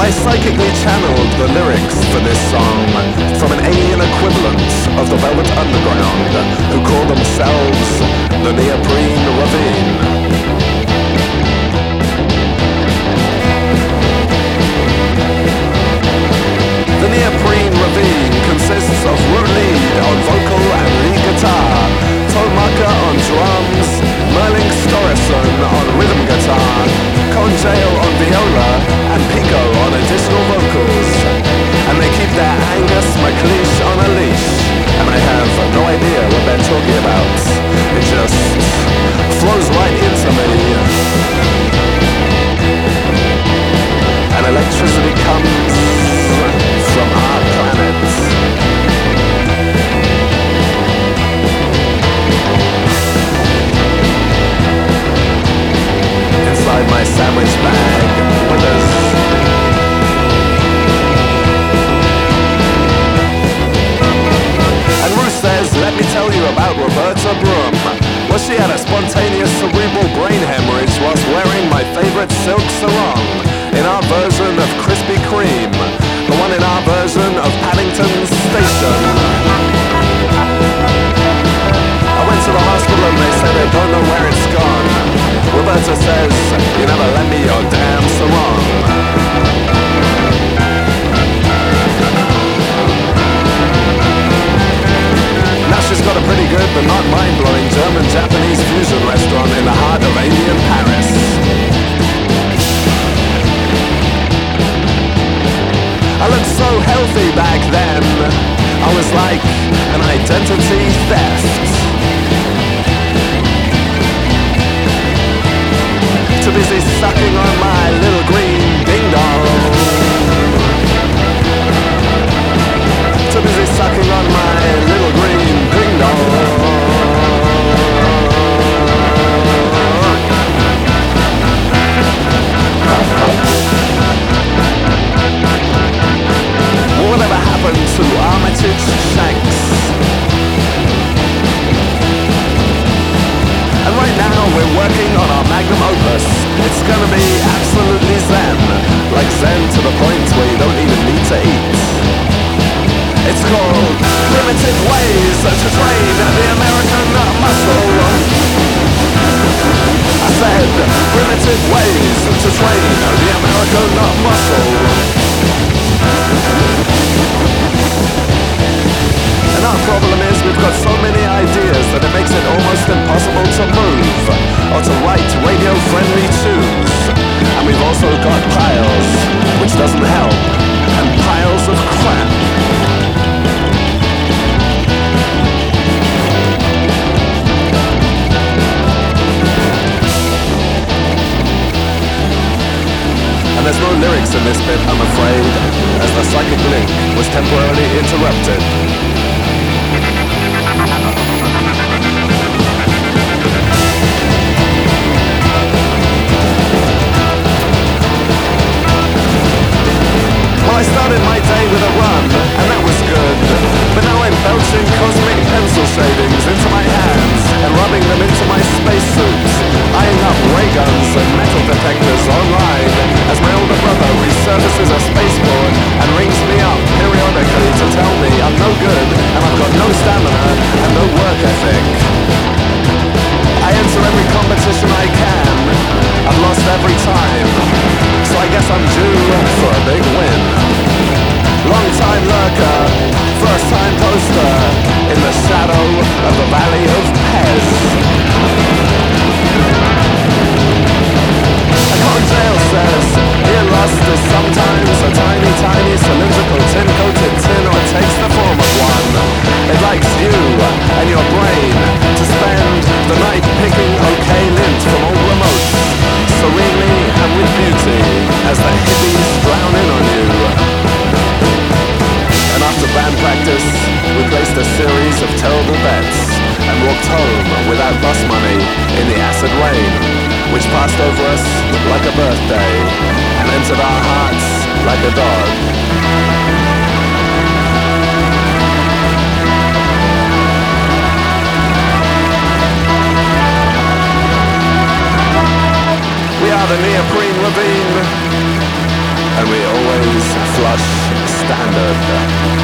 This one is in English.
I psychically channeled the lyrics for this song from an alien equivalent of the Velvet Underground, who call themselves the Neoprene Ravine. The Neoprene Ravine consists of Ru Lead on vocal and lead guitar, Tomaka on drums, Merling Storison on rhythm guitar, Conjale on viola, and Pico on additional vocals. And they keep their Angus MacLeish on a leash, and I have no idea what they're talking about. It just flows right into me. And electricity comes from our planet. Inside my sandwich bag withers. And Ruth says, let me tell you about Roberta Broom. Well, she had a spontaneous cerebral brain hemorrhage whilst wearing my favorite silk sarong in our version of Krispy Kreme, the one in our version of Paddington Station. I went to the hospital and they said they don't know where it's gone. Roberta says, you never lend me your damn sarong. Now she's got a pretty good but not mind-blowing German-Japanese fusion restaurant in the heart of alien Paris. I looked so healthy back then. I was like an identity theft. Too busy sucking on my little green ding-dong. Too busy sucking on my little green ding-dong. Whatever happened to Armitage Shanks? And right now we're working on our magnum opus. It's gonna be absolutely zen, like zen to the point where you don't even need to eat. It's called Primitive Ways to Train the American Muscle. I said primitive ways to train the American muscle. And our problem is we've got so many ideas that it makes it almost impossible to move or to write radio-friendly tunes. And we've also got piles, which doesn't help, and piles of crap. And there's no lyrics in this bit, I'm afraid, as the psychic link was temporarily interrupted. Well, I started my day with a run, and that was good. But now I'm belching cosmic pencil shavings into my hands and rubbing them into my spacesuit, eyeing up ray guns and metal detectors online as my older brother resurfaces a spaceport and rings me up periodically to tell me I'm no good and I've got no stamina and no work ethic. I enter every competition I can. I've lost every time, so I guess I'm due for a big win. Long time lurker, first time poster in the shadow of the Valley of Pez. A Conjale says, here lust is sometimes a tiny, tiny cylindrical tin-coated tin, or it takes the form of one. It likes you and your brain to spend the night picking okay lint from old remotes, serenely and with beauty, as the hippies drown in on you. And after band practice, we placed a series of terrible bets and walked home without bus money in the acid rain, which passed over us like a birthday and entered our hearts like a dog. We are the Neoprene Ravine, and we always flush standard.